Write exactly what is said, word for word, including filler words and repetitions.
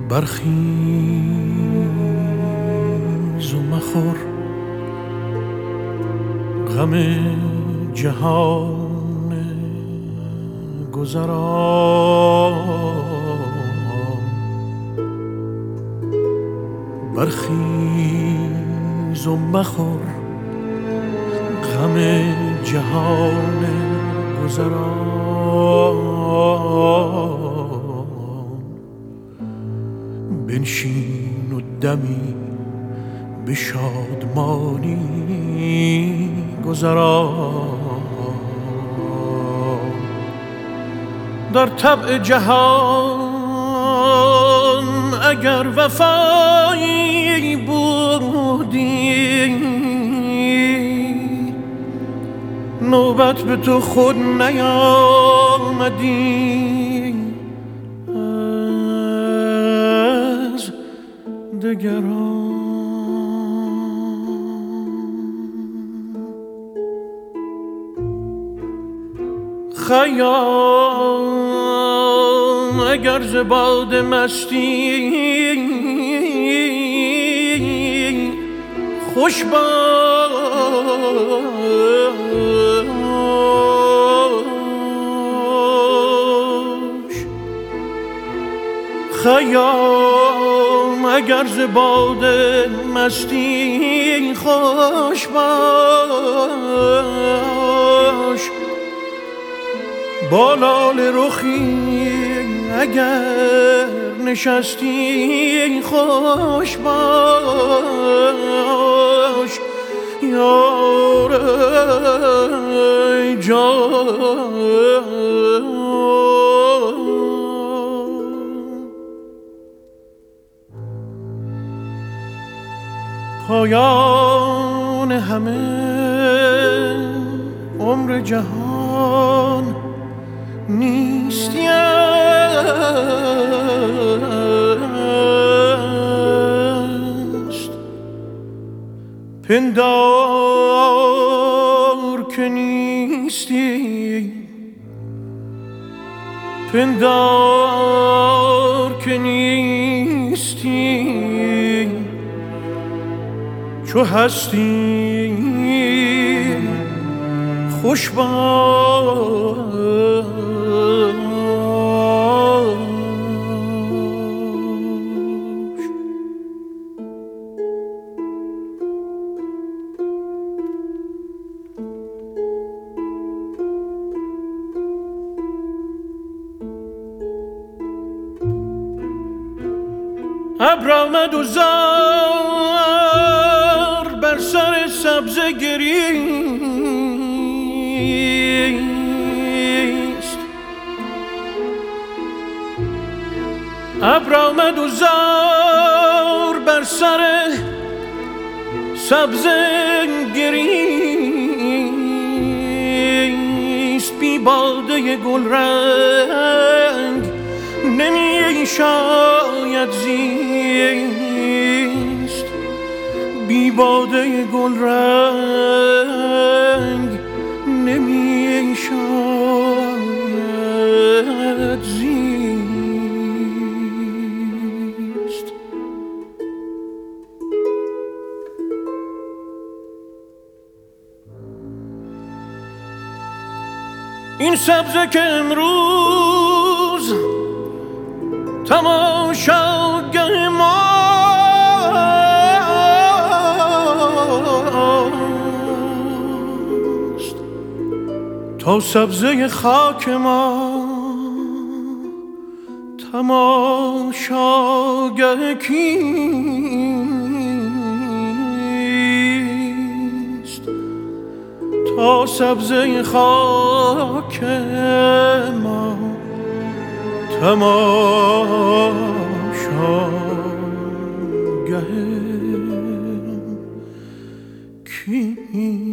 برخیز و مخور غم جهان گذران، برخیز و مخور غم جهان گذران، بنشین و دمی به شادمانی گذران. در طبع جهان اگر وفایی بودی، نوبت به تو خود نیامدی از دگران. خیام اگر ز باده مستی خوش باش، خیام اگر ز باده مستی خوش باش، با لاله رخی اگر نشستی خوش باش، یار ای جان. پایان همه عمر جهان نیستی است، پندار که نیستی، پندار که نیستی، چو هستی خوش باش. ابر آمد و زار بر سر سبزه گریست، ابر آمد و زار بر سر سبزه گریست، بی باده گل رنگ نمی شاید زیست، بی باده گل رنگ نمی شاید زیست. این سبزه که امروز تماشاگه ماست، تا سبزه خاک ما تماشاگه کیست، تا سبزه خاک ما تماشاگه کیست.